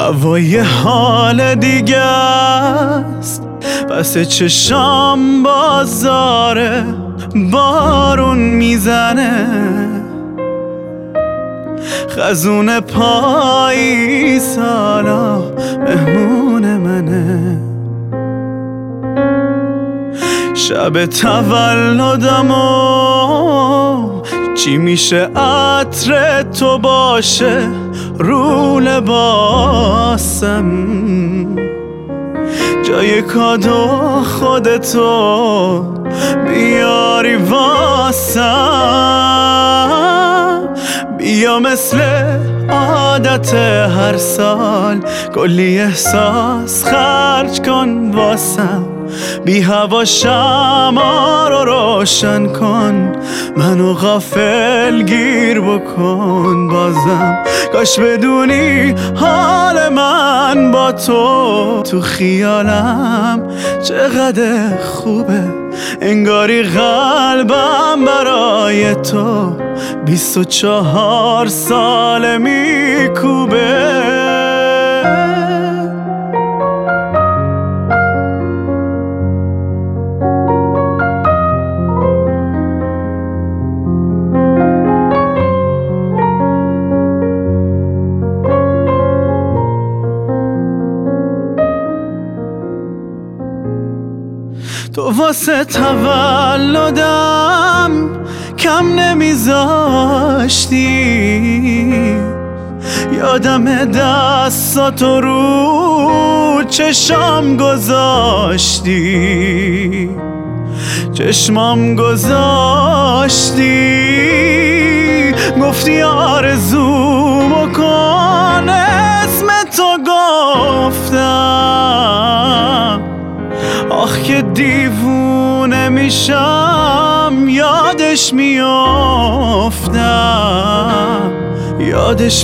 هوای حال دیگه است، پس چشام بازاره، بارون میزنه، خزون پایی سالا مهمون منه. شب تولدمو چی میشه عطر تو باشه رو لباسم، جای کادو خودتو بیاری واسم. بیا مثل عادت هر سال کلی احساس خرج کن واسم، بی هوا شمع رو روشن کن، منو غافل گیر بکن بازم. کاش بدونی حال من با تو خیالم چقدر خوبه، انگاری قلبم برای تو 24 سال میکوبه. تو واسه تولدم کم نمیذاشتی، یادم دستاتو رو چشام گذاشتی، چشمام گذاشتی، گفتی آرزومو کن، اسم تو گفتم، آخ که دیوونه میشم یادش میافتم، یادش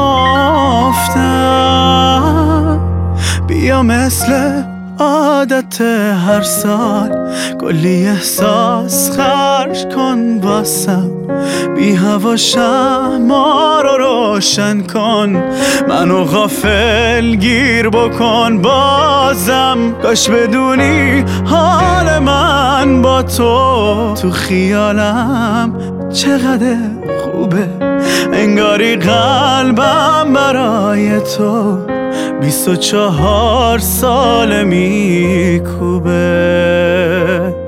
میافتم. بیا مثل عادت هر سال کلی احساس خرج کن واسم، بی هوا شمع رو روشن کن، منو غافل گیر بکن بازم. کاش بدونی حال من با تو خیالم چقدر خوبه، انگاری قلبم برای تو 24 سال میکوبه.